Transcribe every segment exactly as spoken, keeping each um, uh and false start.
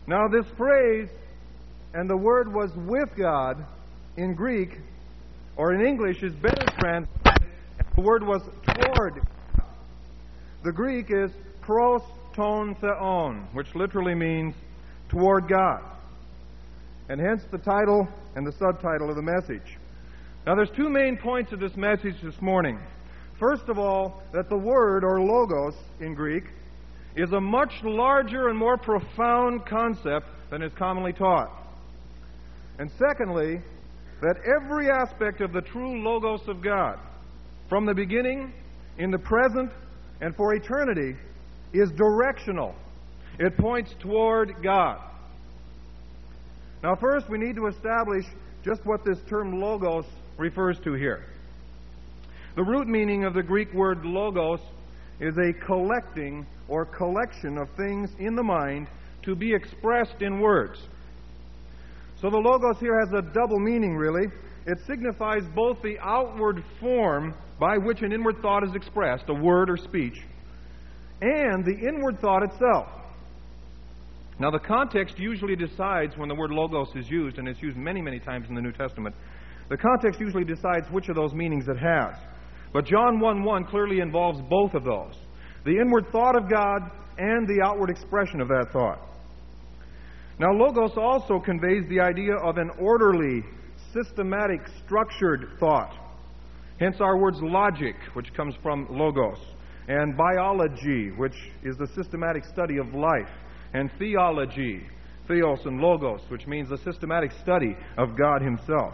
Now this phrase, "and the Word was with God," in Greek, or in English, is better translated, "the Word was toward God." The Greek is pros ton theon, which literally means toward God. And hence the title and the subtitle of the message. Now there's two main points of this message this morning. First of all, that the word, or logos in Greek, is a much larger and more profound concept than is commonly taught. And secondly, that every aspect of the true logos of God, from the beginning, in the present, and for eternity, is directional. It points toward God. Now first, we need to establish just what this term logos refers to here. The root meaning of the Greek word logos is a collecting or collection of things in the mind to be expressed in words. So the logos here has a double meaning, really. It signifies both the outward form by which an inward thought is expressed, a word or speech, and the inward thought itself. Now the context usually decides when the word logos is used, and it's used many, many times in the New Testament. The context usually decides which of those meanings it has. But John one one clearly involves both of those, the inward thought of God and the outward expression of that thought. Now logos also conveys the idea of an orderly, systematic, structured thought. Hence our words logic, which comes from logos, and biology, which is the systematic study of life, and theology, theos and logos, which means the systematic study of God Himself.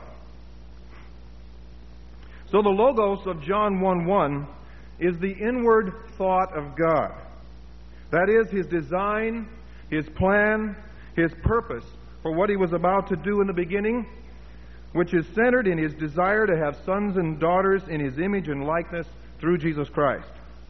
So the logos of John one one is the inward thought of God. That is, His design, His plan, His purpose for what He was about to do in the beginning, which is centered in His desire to have sons and daughters in His image and likeness through Jesus Christ.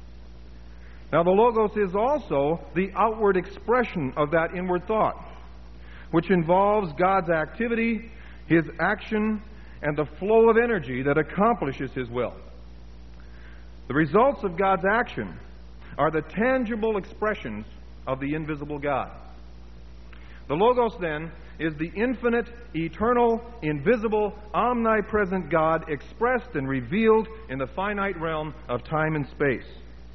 Now the logos is also the outward expression of that inward thought, which involves God's activity, His action, and the flow of energy that accomplishes His will. The results of God's action are the tangible expressions of the invisible God. The logos, then, is the infinite, eternal, invisible, omnipresent God expressed and revealed in the finite realm of time and space.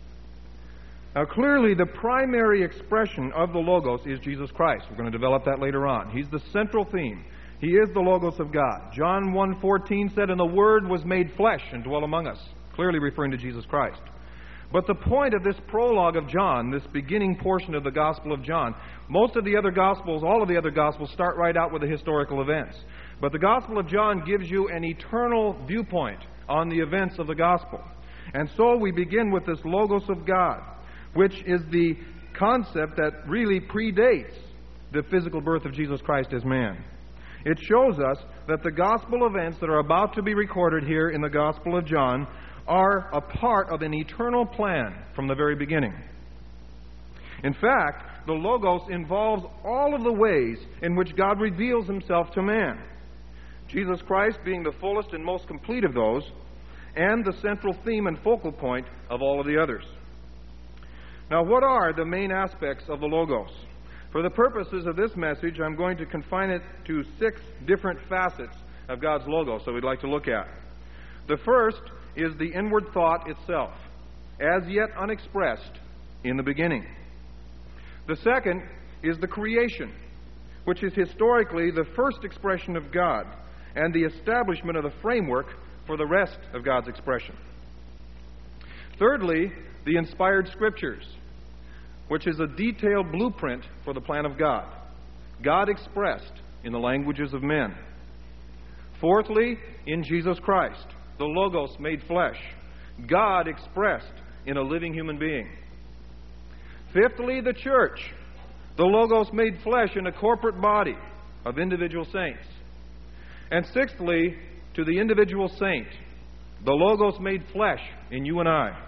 Now clearly the primary expression of the logos is Jesus Christ. We're going to develop that later on. He's the central theme. He is the logos of God. John one fourteen said, "And the Word was made flesh and dwelt among us," clearly referring to Jesus Christ. But the point of this prologue of John, this beginning portion of the Gospel of John, most of the other Gospels, all of the other Gospels, start right out with the historical events. But the Gospel of John gives you an eternal viewpoint on the events of the Gospel. And so we begin with this logos of God, which is the concept that really predates the physical birth of Jesus Christ as man. It shows us that the gospel events that are about to be recorded here in the Gospel of John are a part of an eternal plan from the very beginning. In fact, the logos involves all of the ways in which God reveals Himself to man, Jesus Christ being the fullest and most complete of those, and the central theme and focal point of all of the others. Now, what are the main aspects of the logos? For the purposes of this message, I'm going to confine it to six different facets of God's logos that we'd like to look at. The first is the inward thought itself, as yet unexpressed in the beginning. The second is the creation, which is historically the first expression of God and the establishment of the framework for the rest of God's expression. Thirdly, the inspired Scriptures, which is a detailed blueprint for the plan of God, God expressed in the languages of men. Fourthly, in Jesus Christ, the Logos made flesh, God expressed in a living human being. Fifthly, the church, the Logos made flesh in a corporate body of individual saints. And sixthly, to the individual saint, the Logos made flesh in you and I.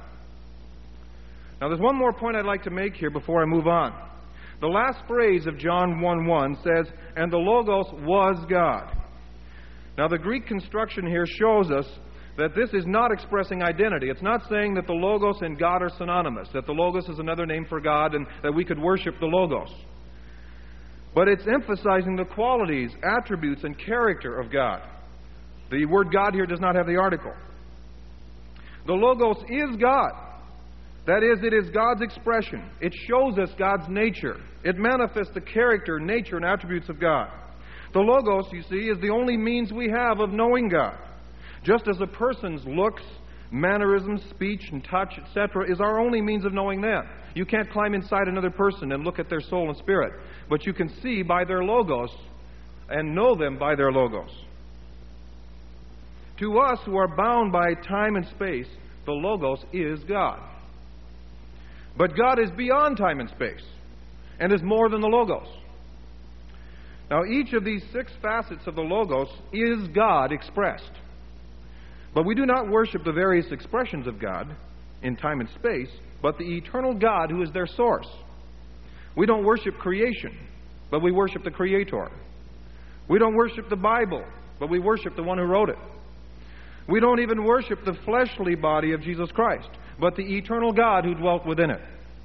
Now there's one more point I'd like to make here before I move on. The last phrase of John one one says, "And the Logos was God." Now the Greek construction here shows us that this is not expressing identity. It's not saying that the Logos and God are synonymous, that the Logos is another name for God and that we could worship the Logos. but it's emphasizing the qualities, attributes, and character of God. The word God here does not have the article. The Logos is God. That is, it is God's expression. It shows us God's nature. It manifests the character, nature, and attributes of God. The Logos, you see, is the only means we have of knowing God. Just as a person's looks, mannerisms, speech, and touch, et cetera, is our only means of knowing them. You can't climb inside another person and look at their soul and spirit, but you can see by their Logos and know them by their Logos. To us who are bound by time and space, the Logos is God. But God is beyond time and space and is more than the Logos. Now, each of these six facets of the Logos is God expressed. But we do not worship the various expressions of God in time and space, but the eternal God who is their source. We don't worship creation, but we worship the Creator. We don't worship the Bible, but we worship the one who wrote it. We don't even worship the fleshly body of Jesus Christ, but the eternal God who dwelt within it.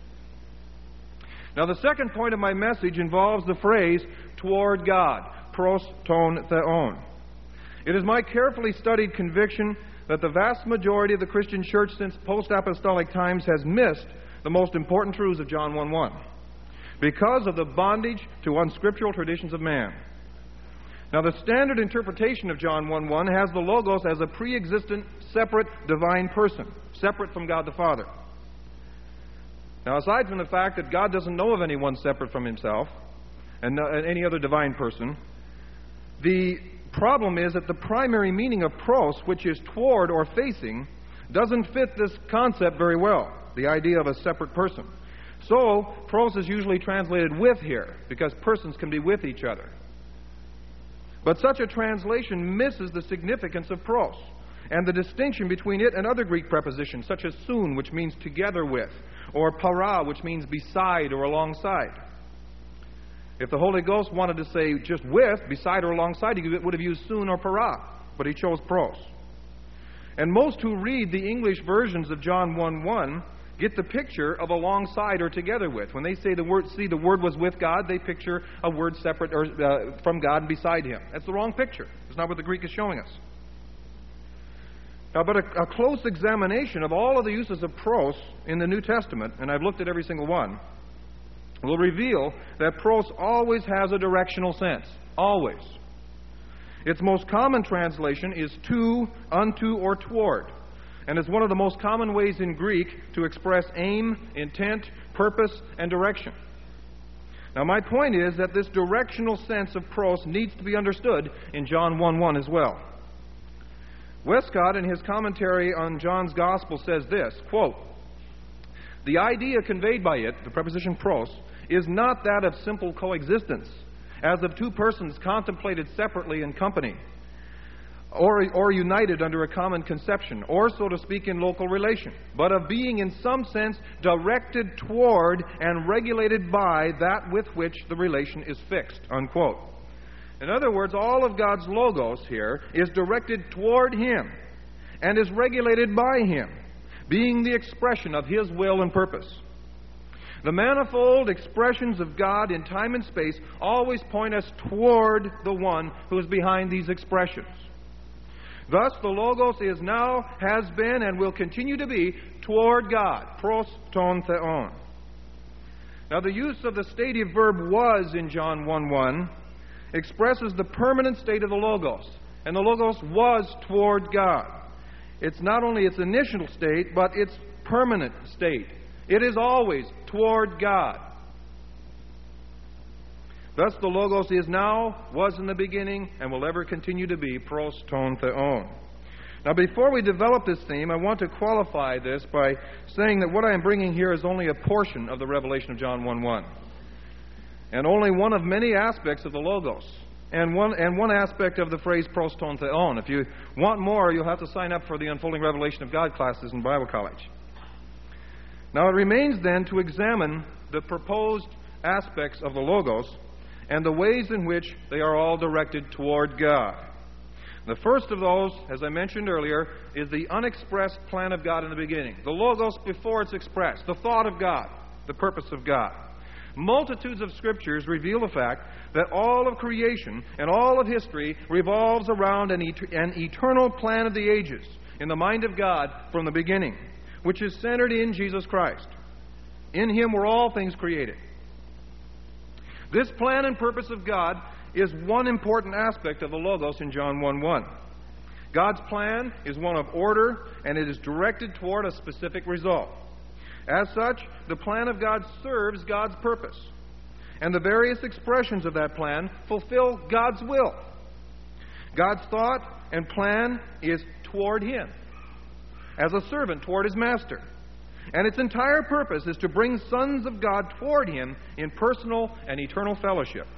Now, the second point of my message involves the phrase, toward God, pros ton theon. It is my carefully studied conviction that the vast majority of the Christian church since post-apostolic times has missed the most important truths of John one one because of the bondage to unscriptural traditions of man. Now, the standard interpretation of John one one has the Logos as a pre-existent, separate, divine person, separate from God the Father. Now, aside from the fact that God doesn't know of anyone separate from Himself and any other divine person, the problem is that the primary meaning of pros, which is toward or facing, doesn't fit this concept very well, the idea of a separate person. So, pros is usually translated with here, because persons can be with each other. But such a translation misses the significance of pros and the distinction between it and other Greek prepositions, such as soon, which means together with, or para, which means beside or alongside. If the Holy Ghost wanted to say just with, beside or alongside, he would have used soon or para, but he chose pros. And most who read the English versions of John one one get the picture of alongside or together with. When they say the word, see the Word was with God, they picture a word separate or uh, from God and beside Him. That's the wrong picture. It's not what the Greek is showing us. Now, but a, a close examination of all of the uses of pros in the New Testament, and I've looked at every single one, will reveal that pros always has a directional sense. Always. Its most common translation is to, unto, or toward, and is one of the most common ways in Greek to express aim, intent, purpose, and direction. Now, my point is that this directional sense of pros needs to be understood in John one one as well. Westcott, in his commentary on John's Gospel, says this, quote, "The idea conveyed by it, the preposition pros, is not that of simple coexistence, as of two persons contemplated separately in company, or, or united under a common conception, or, so to speak, in local relation, but of being in some sense directed toward and regulated by that with which the relation is fixed," unquote. In other words, all of God's Logos here is directed toward Him and is regulated by Him, being the expression of His will and purpose. The manifold expressions of God in time and space always point us toward the one who is behind these expressions. Thus, the Logos is now, has been, and will continue to be toward God, pros ton theon. Now, the use of the stative verb was in John one one expresses the permanent state of the Logos, and the Logos was toward God. It's not only its initial state, but its permanent state. It is always toward God. Thus, the Logos is now, was in the beginning, and will ever continue to be pros ton theon. Now, before we develop this theme, I want to qualify this by saying that what I am bringing here is only a portion of the revelation of John one one, and only one of many aspects of the Logos, and one and one aspect of the phrase pros ton theon. If you want more, you'll have to sign up for the Unfolding Revelation of God classes in Bible college. Now, it remains then to examine the proposed aspects of the Logos and the ways in which they are all directed toward God. The first of those, as I mentioned earlier, is the unexpressed plan of God in the beginning. The Logos before it's expressed, the thought of God, the purpose of God. multitudes of scriptures reveal the fact that all of creation and all of history revolves around an, et- an eternal plan of the ages in the mind of God from the beginning, which is centered in Jesus Christ. In Him were all things created. This plan and purpose of God is one important aspect of the Logos in John one one. God's plan is one of order, and it is directed toward a specific result. As such, the plan of God serves God's purpose, and the various expressions of that plan fulfill God's will. God's thought and plan is toward Him, as a servant toward His master. And its entire purpose is to bring sons of God toward Him in personal and eternal fellowship.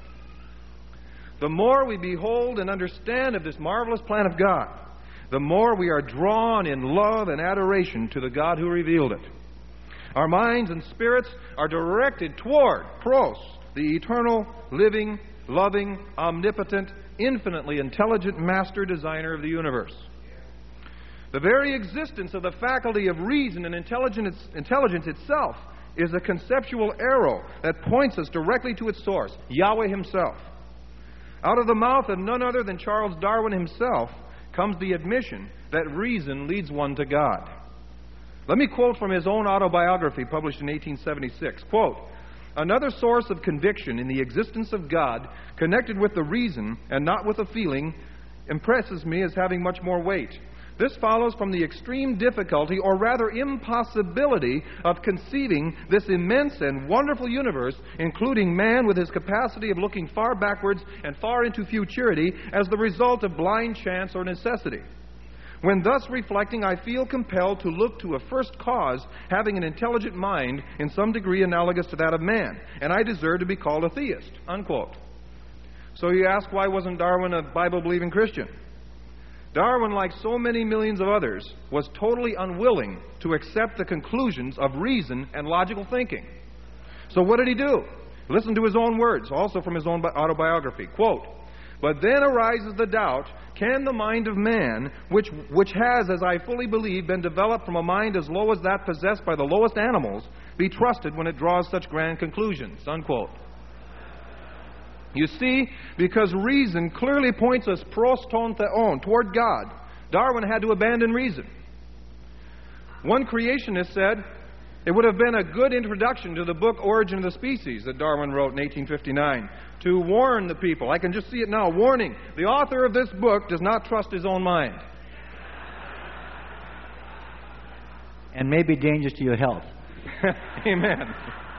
The more we behold and understand of this marvelous plan of God, the more we are drawn in love and adoration to the God who revealed it. Our minds and spirits are directed toward Pros, the eternal, living, loving, omnipotent, infinitely intelligent master designer of the universe. The very existence of the faculty of reason and intelligence, intelligence itself is a conceptual arrow that points us directly to its source, Yahweh Himself. Out of the mouth of none other than Charles Darwin himself comes the admission that reason leads one to God. Let me quote from his own autobiography published in eighteen seventy-six. Quote, "Another source of conviction in the existence of God connected with the reason and not with the feeling impresses me as having much more weight. This follows from the extreme difficulty, or rather impossibility, of conceiving this immense and wonderful universe, including man with his capacity of looking far backwards and far into futurity, as the result of blind chance or necessity. When thus reflecting, I feel compelled to look to a first cause having an intelligent mind in some degree analogous to that of man, and I deserve to be called a theist." Unquote. So you ask, why wasn't Darwin a Bible-believing Christian? Darwin, like so many millions of others, was totally unwilling to accept the conclusions of reason and logical thinking. So what did he do? Listen to his own words, also from his own autobiography. Quote, "But then arises the doubt, can the mind of man, which, which has, as I fully believe, been developed from a mind as low as that possessed by the lowest animals, be trusted when it draws such grand conclusions?" Unquote. You see, because reason clearly points us pros ton theon, toward God, Darwin had to abandon reason. One creationist said it would have been a good introduction to the book Origin of the Species that Darwin wrote in eighteen fifty-nine to warn the people. I can just see it now. Warning, the author of this book does not trust his own mind. And may be dangerous to your health. Amen.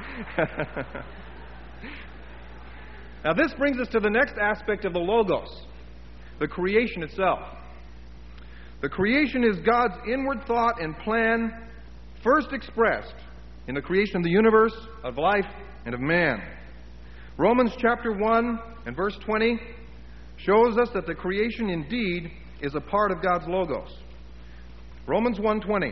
Now this brings us to the next aspect of the Logos, the creation itself. The creation is God's inward thought and plan, first expressed in the creation of the universe, of life, and of man. Romans chapter one and verse twenty shows us that the creation indeed is a part of God's Logos. Romans one twenty.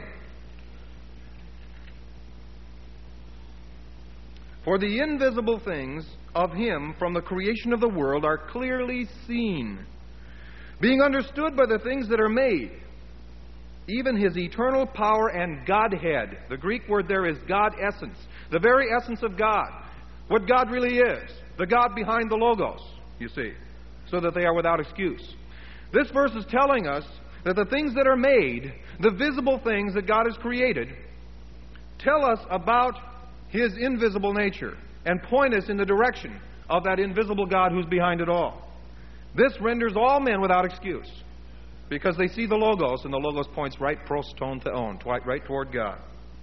"For the invisible things of Him from the creation of the world are clearly seen, being understood by the things that are made, even His eternal power and Godhead." The Greek word there is God essence, the very essence of God, what God really is, the God behind the Logos, you see, so that they are without excuse. This verse is telling us that the things that are made, the visible things that God has created, tell us about His invisible nature and point us in the direction of that invisible God who's behind it all. This renders all men without excuse, because they see the Logos, and the Logos points right pros ton theon, right toward God.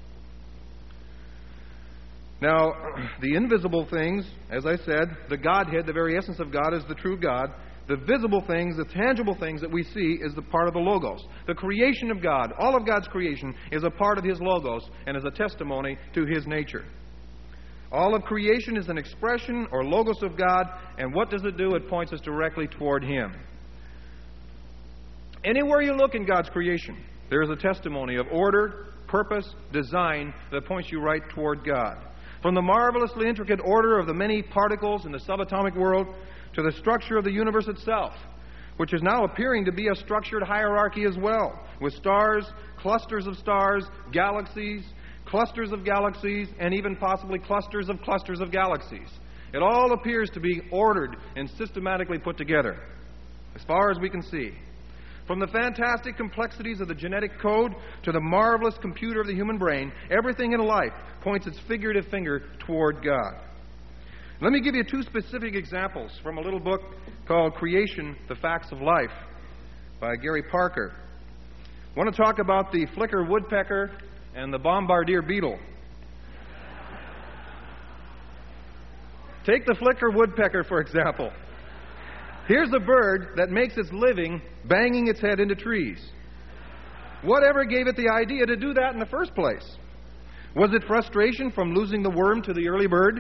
Now, the invisible things, as I said, the Godhead, the very essence of God, is the true God. The visible things, the tangible things that we see, is the part of the Logos. The creation of God, all of God's creation, is a part of His Logos and is a testimony to His nature. All of creation is an expression or Logos of God, and what does it do? It points us directly toward Him. Anywhere you look in God's creation, there is a testimony of order, purpose, design that points you right toward God. From the marvelously intricate order of the many particles in the subatomic world to the structure of the universe itself, which is now appearing to be a structured hierarchy as well, with stars, clusters of stars, galaxies, clusters of galaxies, and even possibly clusters of clusters of galaxies. It all appears to be ordered and systematically put together, as far as we can see. From the fantastic complexities of the genetic code to the marvelous computer of the human brain, everything in life points its figurative finger toward God. Let me give you two specific examples from a little book called Creation, The Facts of Life by Gary Parker. I want to talk about the flicker woodpecker and the bombardier beetle. Take the flicker woodpecker, for example. Here's a bird that makes its living banging its head into trees. Whatever gave it the idea to do that in the first place? Was it frustration from losing the worm to the early bird?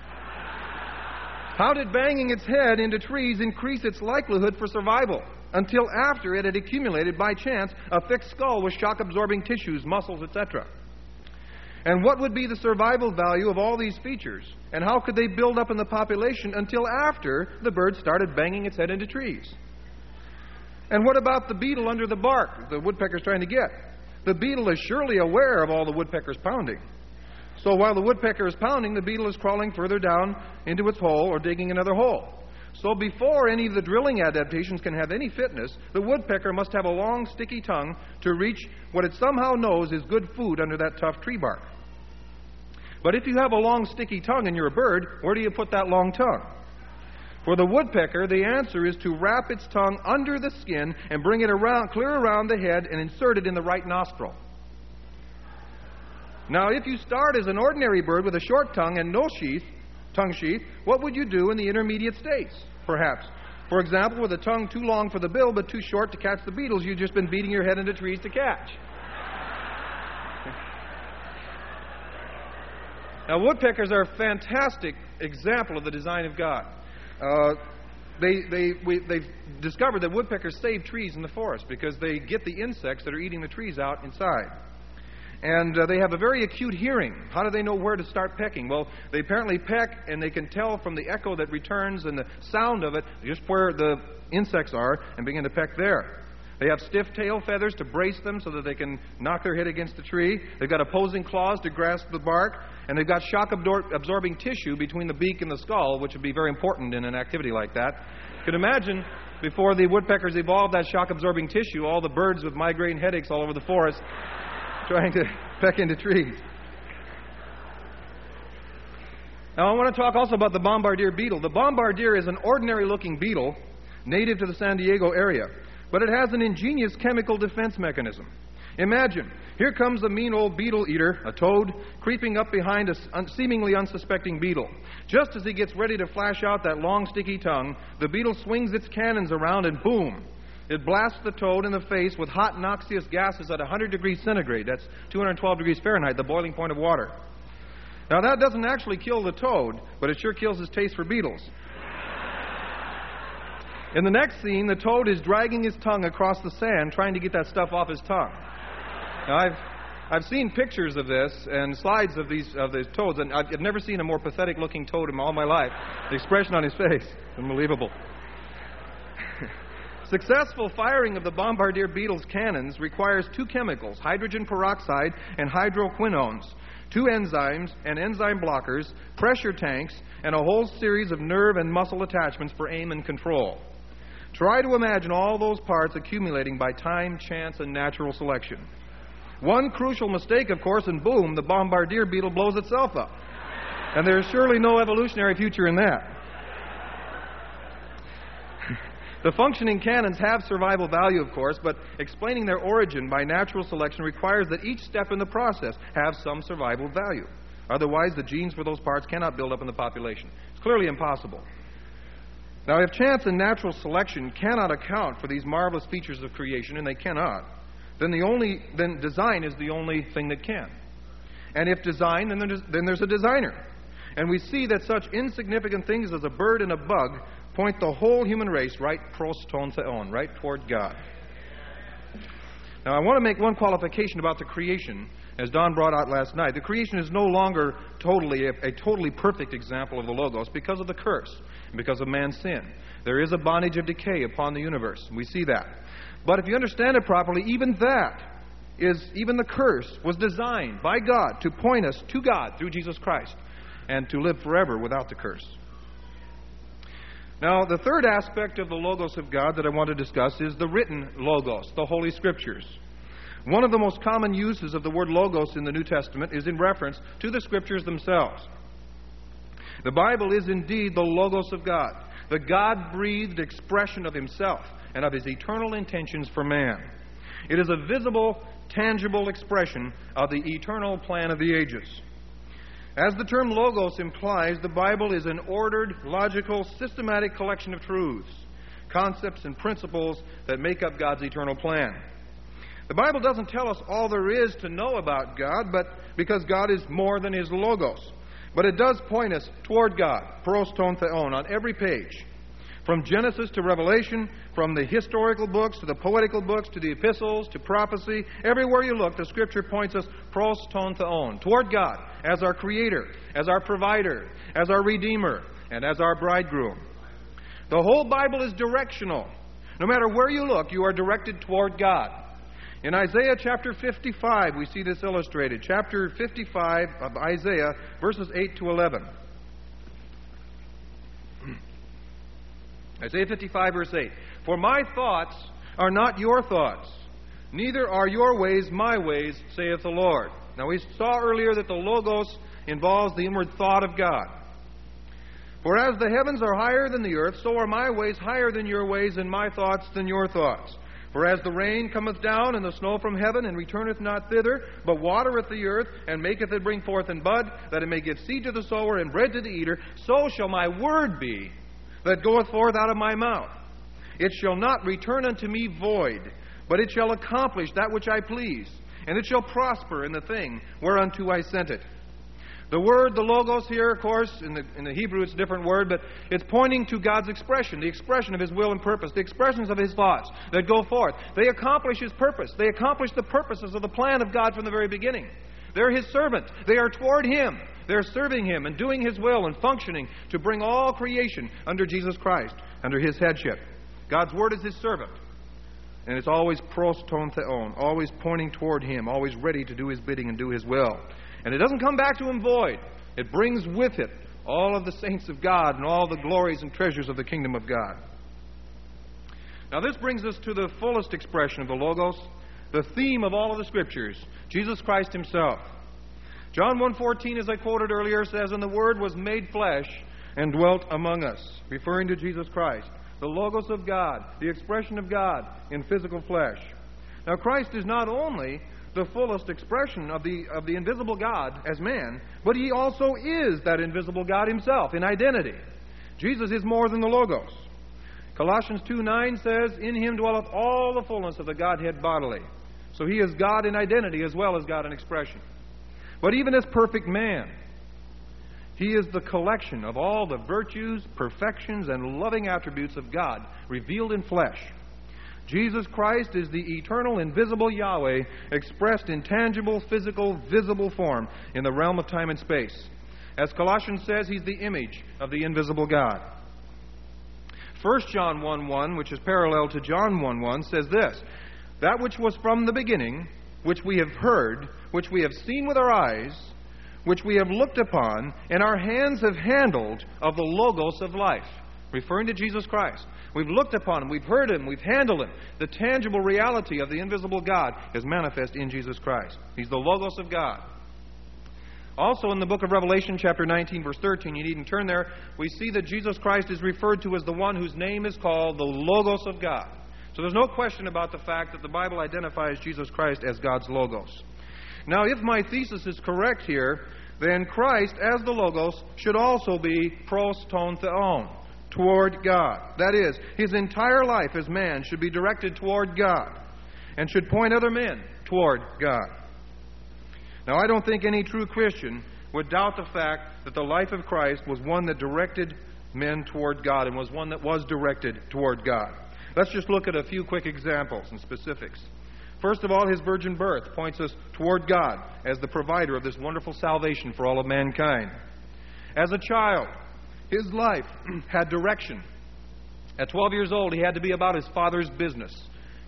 How did banging its head into trees increase its likelihood for survival until after it had accumulated by chance a thick skull with shock-absorbing tissues, muscles, et cetera? And what would be the survival value of all these features? And how could they build up in the population until after the bird started banging its head into trees? And what about the beetle under the bark the woodpecker's trying to get? The beetle is surely aware of all the woodpecker's pounding. So while the woodpecker is pounding, the beetle is crawling further down into its hole or digging another hole. So before any of the drilling adaptations can have any fitness, the woodpecker must have a long, sticky tongue to reach what it somehow knows is good food under that tough tree bark. But if you have a long, sticky tongue and you're a bird, where do you put that long tongue? For the woodpecker, the answer is to wrap its tongue under the skin and bring it around, clear around the head and insert it in the right nostril. Now, if you start as an ordinary bird with a short tongue and no sheath, tongue sheath, what would you do in the intermediate states, perhaps? For example, with a tongue too long for the bill but too short to catch the beetles you've just been beating your head into trees to catch. Now, woodpeckers are a fantastic example of the design of God. Uh, they, they, we, they've discovered that woodpeckers save trees in the forest because they get the insects that are eating the trees out inside. And uh, they have a very acute hearing. How do they know where to start pecking? Well, they apparently peck, and they can tell from the echo that returns and the sound of it just where the insects are and begin to peck there. They have stiff tail feathers to brace them so that they can knock their head against the tree. They've got opposing claws to grasp the bark. And they've got shock-absorbing tissue between the beak and the skull, which would be very important in an activity like that. You can imagine, before the woodpeckers evolved that shock-absorbing tissue, all the birds with migraine headaches all over the forest trying to peck into trees. Now, I want to talk also about the bombardier beetle. The bombardier is an ordinary-looking beetle native to the San Diego area, but it has an ingenious chemical defense mechanism. Imagine, here comes a mean old beetle eater, a toad, creeping up behind a un- seemingly unsuspecting beetle. Just as he gets ready to flash out that long, sticky tongue, the beetle swings its cannons around and boom! It blasts the toad in the face with hot, noxious gases at one hundred degrees centigrade. That's two hundred twelve degrees Fahrenheit, the boiling point of water. Now, that doesn't actually kill the toad, but it sure kills his taste for beetles. In the next scene, the toad is dragging his tongue across the sand, trying to get that stuff off his tongue. Now, I've I've seen pictures of this and slides of these of these toads, and I've never seen a more pathetic-looking toad in all my life. The expression on his face, unbelievable. Successful firing of the bombardier beetle's cannons requires two chemicals, hydrogen peroxide and hydroquinones, two enzymes and enzyme blockers, pressure tanks, and a whole series of nerve and muscle attachments for aim and control. Try to imagine all those parts accumulating by time, chance, and natural selection. One crucial mistake, of course, and boom, the bombardier beetle blows itself up. And there's surely no evolutionary future in that. The functioning cannons have survival value, of course, but explaining their origin by natural selection requires that each step in the process have some survival value. Otherwise, the genes for those parts cannot build up in the population. It's clearly impossible. Now, if chance and natural selection cannot account for these marvelous features of creation, and they cannot, then the only then design is the only thing that can. And if design, then there's, then there's a designer. And we see that such insignificant things as a bird and a bug point the whole human race right pros ton theon, right toward God. Now, I want to make one qualification about the creation, as Don brought out last night. The creation is no longer totally a, a totally perfect example of the Logos because of the curse and because of man's sin. There is a bondage of decay upon the universe. We see that. But if you understand it properly, even that is, even the curse, was designed by God to point us to God through Jesus Christ and to live forever without the curse. Now, the third aspect of the Logos of God that I want to discuss is the written Logos, the Holy Scriptures. One of the most common uses of the word Logos in the New Testament is in reference to the Scriptures themselves. The Bible is indeed the Logos of God, the God-breathed expression of Himself and of His eternal intentions for man. It is a visible, tangible expression of the eternal plan of the ages. As the term Logos implies, the Bible is an ordered, logical, systematic collection of truths, concepts, and principles that make up God's eternal plan. The Bible doesn't tell us all there is to know about God, but because God is more than His Logos. But it does point us toward God, pros ton theon, on every page. From Genesis to Revelation, from the historical books to the poetical books to the epistles to prophecy, everywhere you look, the Scripture points us pros ton theon, toward God as our Creator, as our Provider, as our Redeemer, and as our Bridegroom. The whole Bible is directional. No matter where you look, you are directed toward God. In Isaiah chapter fifty-five, we see this illustrated. Chapter fifty-five of Isaiah, verses eight to eleven. Isaiah fifty-five, verse eight. For my thoughts are not your thoughts, neither are your ways my ways, saith the Lord. Now we saw earlier that the Logos involves the inward thought of God. For as the heavens are higher than the earth, so are my ways higher than your ways, and my thoughts than your thoughts. For as the rain cometh down, and the snow from heaven, and returneth not thither, but watereth the earth, and maketh it bring forth and bud, that it may give seed to the sower, and bread to the eater, so shall my word be that goeth forth out of my mouth. It shall not return unto me void, but it shall accomplish that which I please, and it shall prosper in the thing whereunto I sent it. The word, the Logos here, of course, in the, in the Hebrew it's a different word, but it's pointing to God's expression, the expression of His will and purpose, the expressions of His thoughts that go forth. They accomplish His purpose. They accomplish the purposes of the plan of God from the very beginning. They're His servant. They are toward Him. They're serving Him and doing His will and functioning to bring all creation under Jesus Christ, under His headship. God's Word is His servant. And it's always pros ton theon, always pointing toward Him, always ready to do His bidding and do His will. And it doesn't come back to Him void. It brings with it all of the saints of God and all the glories and treasures of the kingdom of God. Now this brings us to the fullest expression of the Logos, the theme of all of the Scriptures, Jesus Christ Himself. John one fourteen, as I quoted earlier, says, "And the Word was made flesh and dwelt among us," referring to Jesus Christ, the Logos of God, the expression of God in physical flesh. Now Christ is not only the fullest expression of the of the invisible God as man, but He also is that invisible God Himself in identity. Jesus is more than the Logos. Colossians two nine says, "In Him dwelleth all the fullness of the Godhead bodily." So He is God in identity as well as God in expression. But even as perfect man, He is the collection of all the virtues, perfections, and loving attributes of God revealed in flesh. Jesus Christ is the eternal, invisible Yahweh expressed in tangible, physical, visible form in the realm of time and space. As Colossians says, He's the image of the invisible God. First John one one, which is parallel to John one one, says this, "That which was from the beginning, which we have heard, which we have seen with our eyes, which we have looked upon, and our hands have handled of the Logos of life," referring to Jesus Christ. We've looked upon Him, we've heard Him, we've handled Him. The tangible reality of the invisible God is manifest in Jesus Christ. He's the Logos of God. Also in the book of Revelation, chapter nineteen, verse thirteen, you needn't turn there, we see that Jesus Christ is referred to as the one whose name is called the Logos of God. So there's no question about the fact that the Bible identifies Jesus Christ as God's Logos. Now, if my thesis is correct here, then Christ, as the Logos, should also be pros ton theon, toward God. That is, His entire life as man should be directed toward God and should point other men toward God. Now, I don't think any true Christian would doubt the fact that the life of Christ was one that directed men toward God and was one that was directed toward God. Let's just look at a few quick examples and specifics. First of all, His virgin birth points us toward God as the provider of this wonderful salvation for all of mankind. As a child, His life had direction. At twelve years old, He had to be about His Father's business.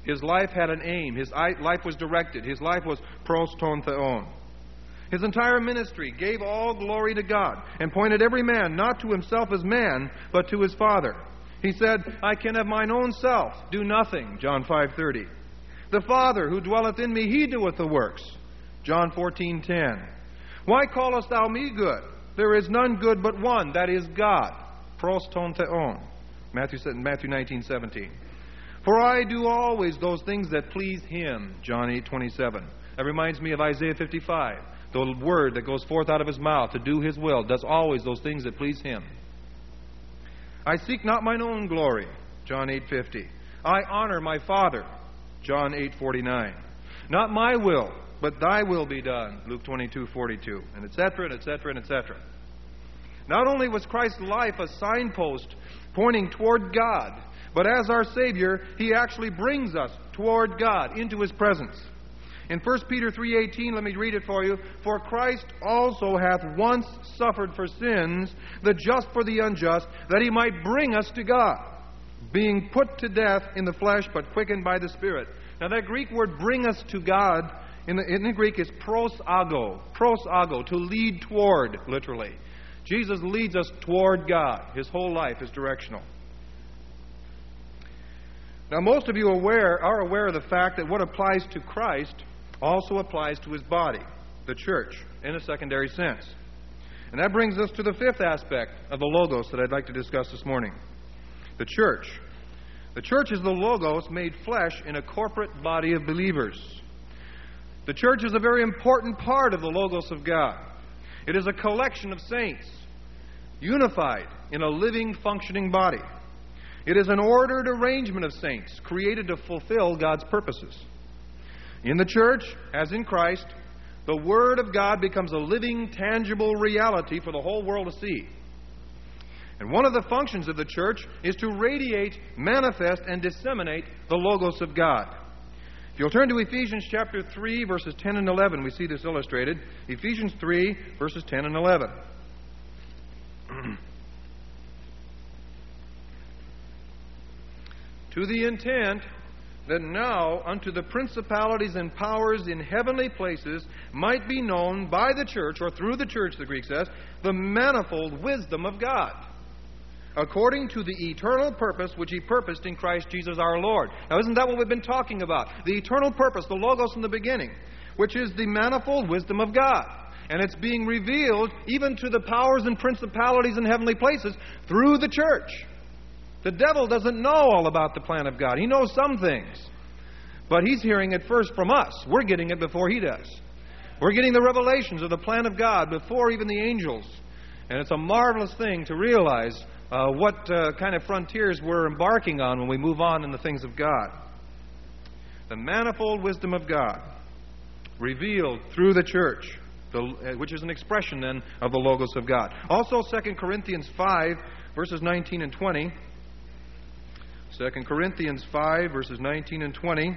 His life had an aim. His life was directed. His life was pros ton theon. His entire ministry gave all glory to God and pointed every man not to himself as man, but to his Father. He said, I can of mine own self do nothing, John five thirty. The Father who dwelleth in me, He doeth the works, John fourteen ten. Why callest thou me good? There is none good but one, that is God, pros ton theon, Matthew nineteen seventeen. For I do always those things that please Him, John eight twenty-seven. That reminds me of Isaiah fifty-five. The word that goes forth out of His mouth to do His will does always those things that please Him. I seek not mine own glory, John eight fifty. I honor my Father, John eight forty-nine. Not my will, but Thy will be done, Luke twenty-two forty-two, and et cetera, and et cetera, and et cetera. Not only was Christ's life a signpost pointing toward God, but as our Savior, He actually brings us toward God, into His presence. In First Peter three eighteen, let me read it for you. For Christ also hath once suffered for sins, the just for the unjust, that He might bring us to God, being put to death in the flesh, but quickened by the Spirit. Now that Greek word, bring us to God, in the, in the Greek is prosago. Prosago, to lead toward, literally. Jesus leads us toward God. His whole life is directional. Now most of you are aware, are aware of the fact that what applies to Christ also applies to His body, the church, in a secondary sense. And that brings us to the fifth aspect of the Logos that I'd like to discuss this morning. The church. The church is the Logos made flesh in a corporate body of believers. The church is a very important part of the Logos of God. It is a collection of saints, unified in a living, functioning body. It is an ordered arrangement of saints created to fulfill God's purposes. In the church, as in Christ, the Word of God becomes a living, tangible reality for the whole world to see. And one of the functions of the church is to radiate, manifest, and disseminate the Logos of God. If you'll turn to Ephesians chapter three, verses ten and eleven, we see this illustrated. Ephesians three, verses ten and eleven. To the intent that now unto the principalities and powers in heavenly places might be known by the church, or through the church, the Greek says, the manifold wisdom of God, according to the eternal purpose which He purposed in Christ Jesus our Lord. Now, isn't that what we've been talking about? The eternal purpose, the Logos in the beginning, which is the manifold wisdom of God. And it's being revealed even to the powers and principalities in heavenly places through the church. The devil doesn't know all about the plan of God. He knows some things, but he's hearing it first from us. We're getting it before he does. We're getting the revelations of the plan of God before even the angels. And it's a marvelous thing to realize uh, what uh, kind of frontiers we're embarking on when we move on in the things of God. The manifold wisdom of God revealed through the church, the, which is an expression then of the Logos of God. Also, Second Corinthians five, verses nineteen and twenty. Second Corinthians five, verses nineteen and twenty.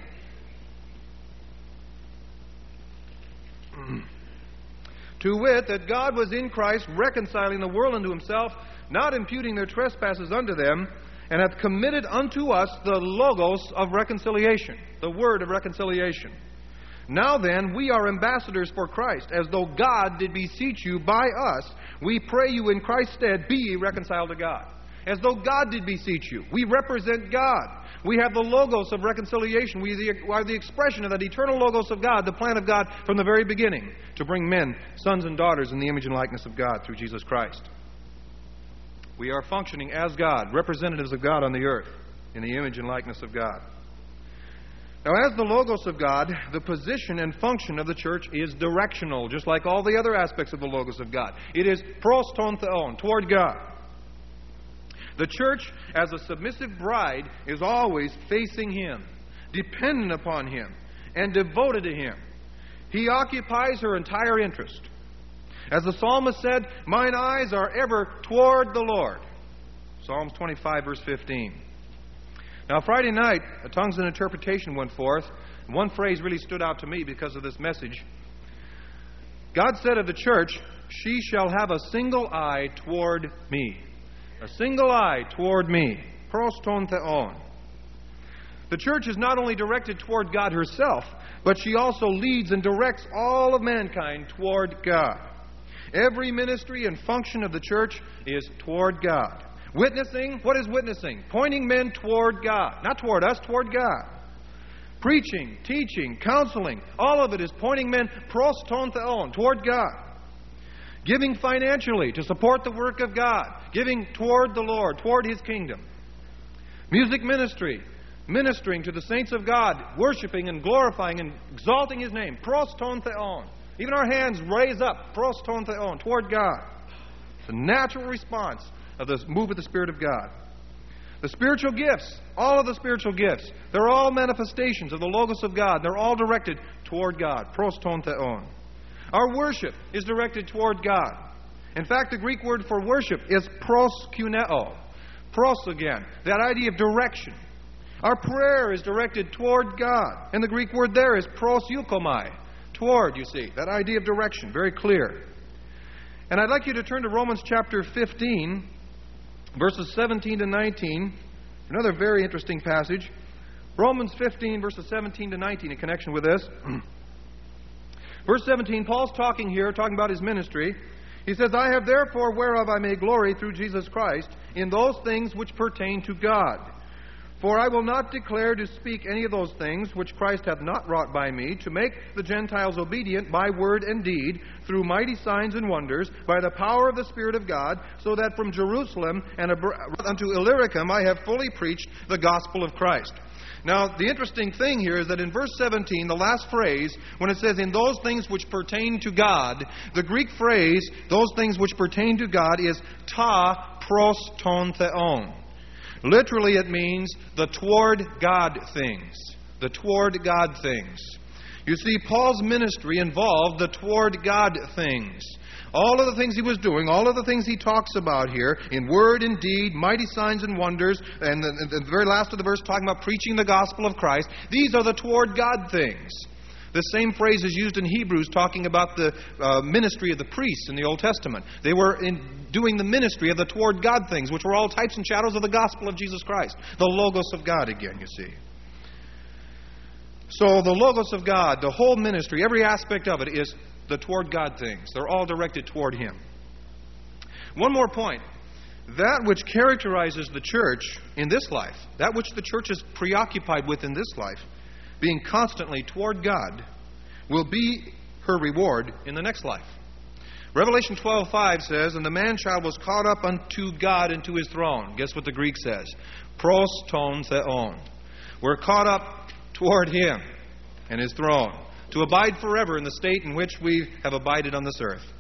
To wit, that God was in Christ reconciling the world unto Himself, not imputing their trespasses unto them, and hath committed unto us the Logos of reconciliation, the word of reconciliation. Now then, we are ambassadors for Christ, as though God did beseech you by us. We pray you in Christ's stead, be ye reconciled to God. As though God did beseech you. We represent God. We have the Logos of reconciliation. We are the expression of that eternal Logos of God, the plan of God from the very beginning, to bring men, sons and daughters, in the image and likeness of God through Jesus Christ. We are functioning as God, representatives of God on the earth, in the image and likeness of God. Now, as the Logos of God, the position and function of the church is directional, just like all the other aspects of the Logos of God. It is pros ton theon, toward God. The church, as a submissive bride, is always facing Him, dependent upon Him, and devoted to Him. He occupies her entire interest. As the psalmist said, mine eyes are ever toward the Lord. Psalms twenty-five, verse fifteen. Now, Friday night, a tongues and interpretation went forth. One phrase really stood out to me because of this message. God said of the church, she shall have a single eye toward me. A single eye toward me. Pros ton theon. The church is not only directed toward God herself, but she also leads and directs all of mankind toward God. Every ministry and function of the church is toward God. Witnessing, what is witnessing? Pointing men toward God. Not toward us, toward God. Preaching, teaching, counseling, all of it is pointing men pros ton theon, toward God. Giving financially to support the work of God. Giving toward the Lord, toward His kingdom. Music ministry, ministering to the saints of God, worshiping and glorifying and exalting His name, pros ton theon. Even our hands raise up, pros ton theon, toward God. It's a natural response of the move of the Spirit of God. The spiritual gifts, all of the spiritual gifts, they're all manifestations of the Logos of God. They're all directed toward God, pros ton theon. Our worship is directed toward God. In fact, the Greek word for worship is proskuneo. Pros again, that idea of direction. Our prayer is directed toward God. And the Greek word there is prosukomai. Toward, you see. That idea of direction, very clear. And I'd like you to turn to Romans chapter fifteen, verses seventeen to nineteen. Another very interesting passage. Romans fifteen, verses seventeen to nineteen in connection with this. Verse seventeen, Paul's talking here, talking about his ministry. He says, I have therefore whereof I may glory through Jesus Christ in those things which pertain to God. For I will not declare to speak any of those things which Christ hath not wrought by me, to make the Gentiles obedient by word and deed, through mighty signs and wonders, by the power of the Spirit of God, so that from Jerusalem and unto Illyricum I have fully preached the gospel of Christ. Now, the interesting thing here is that in verse seventeen, the last phrase, when it says, in those things which pertain to God, the Greek phrase, those things which pertain to God, is ta pros ton theon. Literally, it means the toward God things. The toward God things. You see, Paul's ministry involved the toward God things. All of the things he was doing, all of the things he talks about here, in word and deed, mighty signs and wonders, and the, the very last of the verse talking about preaching the gospel of Christ, these are the toward God things. The same phrase is used in Hebrews talking about the uh, ministry of the priests in the Old Testament. They were in doing the ministry of the toward God things, which were all types and shadows of the gospel of Jesus Christ. The Logos of God again, you see. So the Logos of God, the whole ministry, every aspect of it is the toward God things. They're all directed toward Him. One more point. That which characterizes the church in this life, that which the church is preoccupied with in this life, being constantly toward God, will be her reward in the next life. Revelation twelve five says, and the man-child was caught up unto God and to His throne. Guess what the Greek says? Pros ton theon. We're caught up toward Him and His throne, to abide forever in the state in which we have abided on this earth.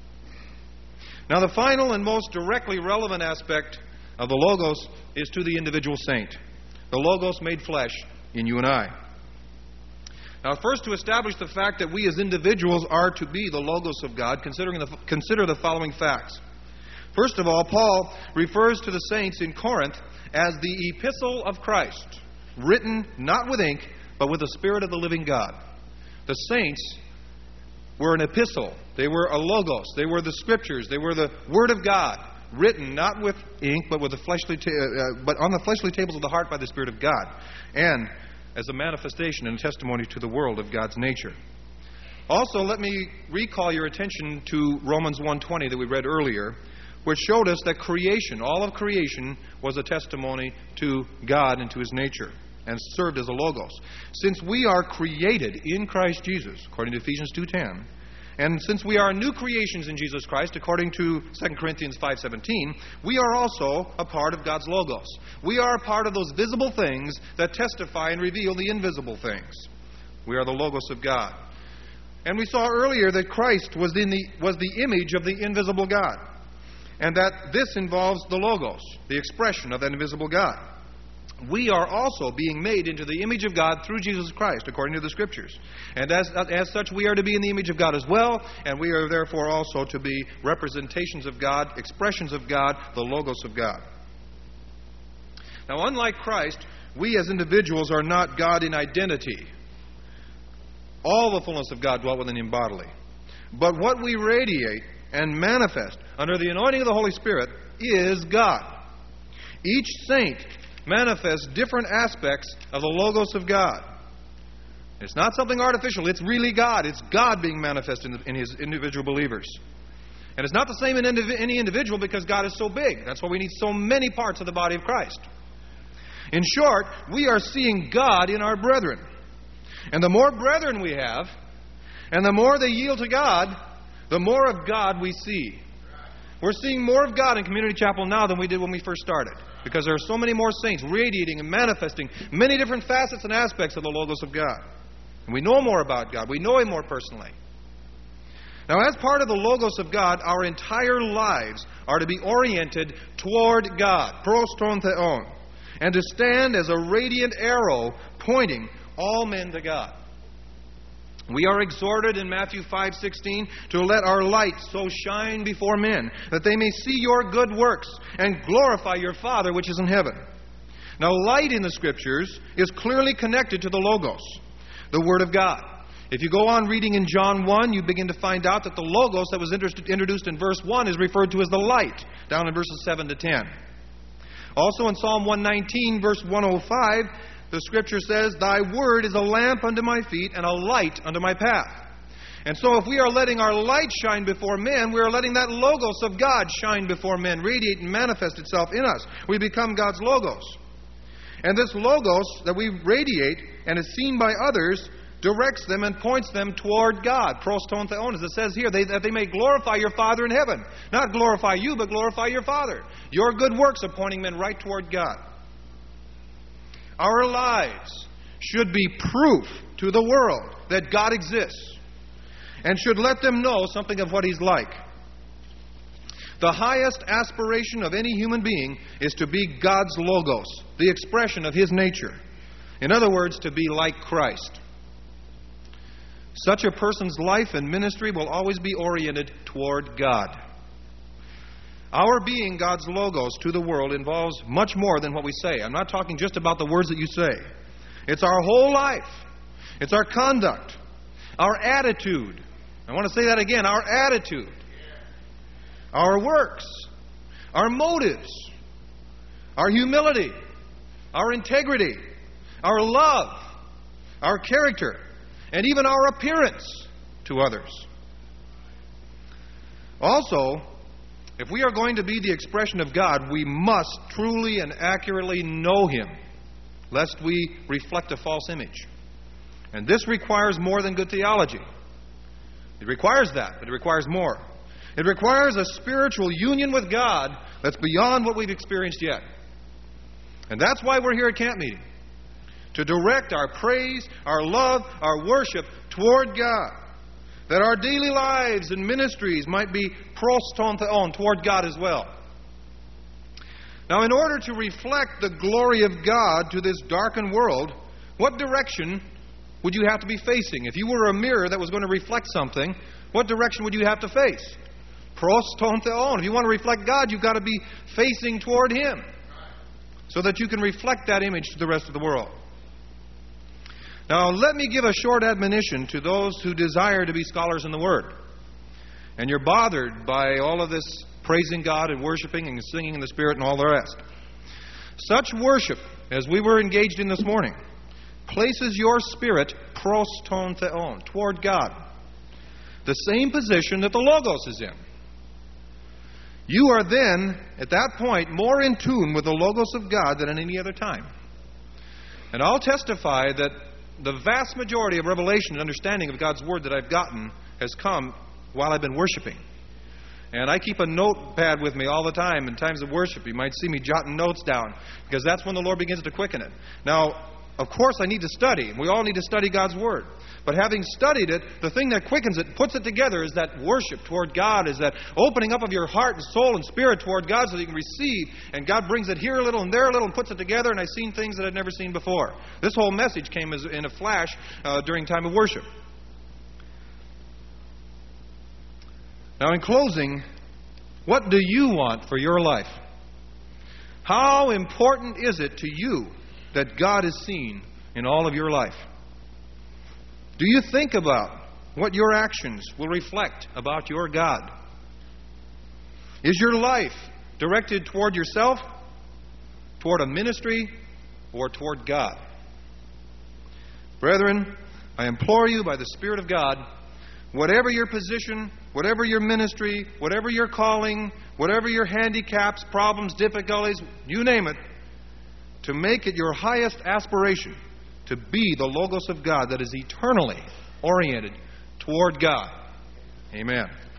Now, the final and most directly relevant aspect of the Logos is to the individual saint. The Logos made flesh in you and I. Now, first, to establish the fact that we as individuals are to be the Logos of God, considering the, consider the following facts. First of all, Paul refers to the saints in Corinth as the epistle of Christ, written not with ink, but with the Spirit of the living God. The saints were an epistle. They were a Logos. They were the Scriptures. They were the Word of God, written not with ink, but with the fleshly, ta- uh, but on the fleshly tables of the heart by the Spirit of God, and as a manifestation and testimony to the world of God's nature. Also, let me recall your attention to Romans one twenty that we read earlier, which showed us that creation, all of creation, was a testimony to God and to His nature, and served as a Logos. Since we are created in Christ Jesus, according to Ephesians two ten, and since we are new creations in Jesus Christ, according to Second Corinthians five seventeen, we are also a part of God's Logos. We are a part of those visible things that testify and reveal the invisible things. We are the Logos of God. And we saw earlier that Christ was, in the, was the image of the invisible God, and that this involves the Logos, the expression of that invisible God. We are also being made into the image of God through Jesus Christ, according to the Scriptures. And as, as such, we are to be in the image of God as well, and we are therefore also to be representations of God, expressions of God, the Logos of God. Now, unlike Christ, we as individuals are not God in identity. All the fullness of God dwelt within Him bodily. But what we radiate and manifest under the anointing of the Holy Spirit is God. Each saint manifests different aspects of the Logos of God. It's not something artificial. It's really God. It's God being manifest in, the, in His individual believers. And it's not the same in indiv- any individual because God is so big. That's why we need so many parts of the body of Christ. In short, we are seeing God in our brethren. And the more brethren we have, and the more they yield to God, the more of God we see. We're seeing more of God in Community Chapel now than we did when we first started. Because there are so many more saints radiating and manifesting many different facets and aspects of the Logos of God. And we know more about God. We know Him more personally. Now, as part of the Logos of God, our entire lives are to be oriented toward God, pros ton theon, and to stand as a radiant arrow pointing all men to God. We are exhorted in Matthew five sixteen to let our light so shine before men that they may see your good works and glorify your Father which is in heaven. Now, light in the Scriptures is clearly connected to the Logos, the Word of God. If you go on reading in John one, you begin to find out that the Logos that was introduced in verse one is referred to as the light, down in verses seven to ten. Also in Psalm one nineteen, verse one oh five, the Scripture says, Thy word is a lamp unto my feet and a light unto my path. And so if we are letting our light shine before men, we are letting that Logos of God shine before men, radiate and manifest itself in us. We become God's Logos. And this Logos that we radiate and is seen by others directs them and points them toward God. Pros ton theon, as it says here, they, that they may glorify your Father in heaven. Not glorify you, but glorify your Father. Your good works are pointing men right toward God. Our lives should be proof to the world that God exists and should let them know something of what He's like. The highest aspiration of any human being is to be God's Logos, the expression of His nature. In other words, to be like Christ. Such a person's life and ministry will always be oriented toward God. Our being God's Logos to the world involves much more than what we say. I'm not talking just about the words that you say. It's our whole life. It's our conduct. Our attitude. I want to say that again. Our attitude. Our works. Our motives. Our humility. Our integrity. Our love. Our character. And even our appearance to others. Also, if we are going to be the expression of God, we must truly and accurately know Him, lest we reflect a false image. And this requires more than good theology. It requires that, but it requires more. It requires a spiritual union with God that's beyond what we've experienced yet. And that's why we're here at camp meeting. To direct our praise, our love, our worship toward God. That our daily lives and ministries might be pros ton theon, toward God as well. Now, in order to reflect the glory of God to this darkened world, what direction would you have to be facing? If you were a mirror that was going to reflect something, what direction would you have to face? Pros ton theon. If you want to reflect God, you've got to be facing toward Him, so that you can reflect that image to the rest of the world. Now, let me give a short admonition to those who desire to be scholars in the Word. And you're bothered by all of this praising God and worshiping and singing in the Spirit and all the rest. Such worship, as we were engaged in this morning, places your spirit pros ton theon, toward God. The same position that the Logos is in. You are then, at that point, more in tune with the Logos of God than at any other time. And I'll testify that the vast majority of revelation and understanding of God's Word that I've gotten has come while I've been worshiping. And I keep a notepad with me all the time in times of worship. You might see me jotting notes down, because that's when the Lord begins to quicken it. Now, of course, I need to study. We all need to study God's Word. But having studied it, the thing that quickens it, puts it together, is that worship toward God, is that opening up of your heart and soul and spirit toward God so that you can receive. And God brings it here a little and there a little and puts it together, and I've seen things that I'd never seen before. This whole message came as in a flash uh, during time of worship. Now, in closing, what do you want for your life? How important is it to you that God is seen in all of your life? Do you think about what your actions will reflect about your God? Is your life directed toward yourself, toward a ministry or toward God. Brethren, I implore you by the Spirit of God, whatever your position, whatever your ministry, whatever your calling, whatever your handicaps, problems, difficulties, you name it, to make it your highest aspiration to be the Logos of God that is eternally oriented toward God. Amen.